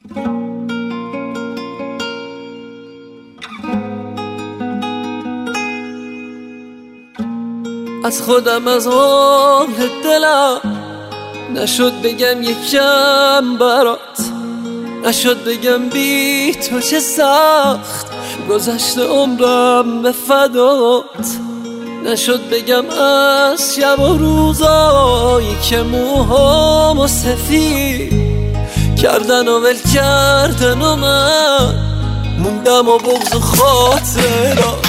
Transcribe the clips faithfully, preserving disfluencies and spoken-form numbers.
از خودم از حال دلم نشد بگم یکم برات، نشد بگم بی تو چه سخت گذشته عمرم به فدات، نشد بگم از شب و روزایی که موهامو سفید کردن و ول کردن و من موندم و بغض و خاطرات.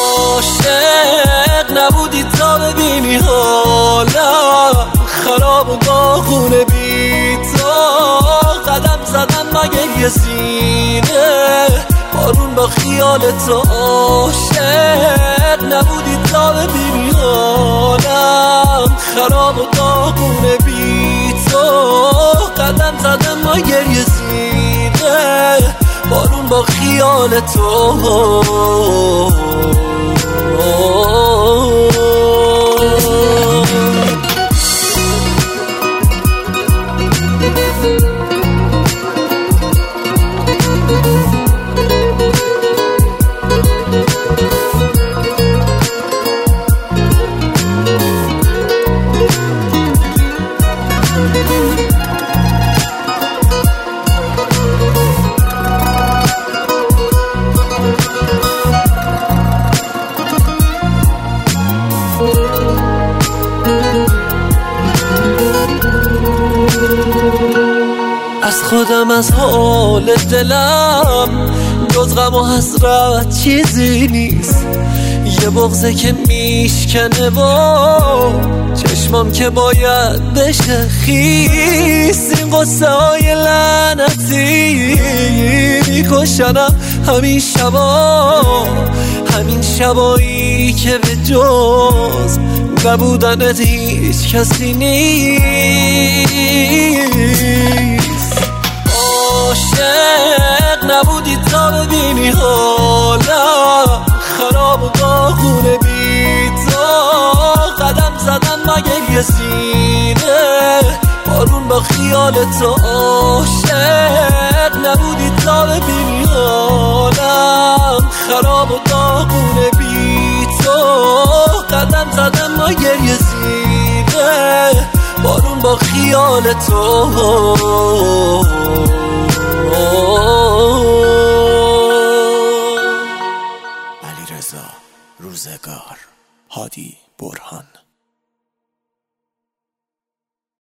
عاشق نبودی تا ببینی حالم خراب و داغونه بی تو، قدم زدم مگه یه سینه بارون با خیال تو. عاشق نبودی تا ببینی حالم خراب و داغونه بی تو، قدم زدم مگه یه سینه بارون با خیال تو. از خودم از حال دلم جز غم و حسرت چیزی نیست، یه بغضه که میشکنه و چشمام که باید بشه خیس. این قصه های لعنتی میکشنم همین شبا، همین شبایی که به جز نبودنت هیچ کسی نیست. عاشق نبودی تا ببینی حالم خراب و داغونه بی تو، قدم زدم مگه یه سینه بارون با خیال تو. عاشق نبودی تا ببینی حالم خراب و داغونه بی تو، قدم زدم مگه یه سینه بارون با خیال تو. علیرضا روزگار، هادی برهان.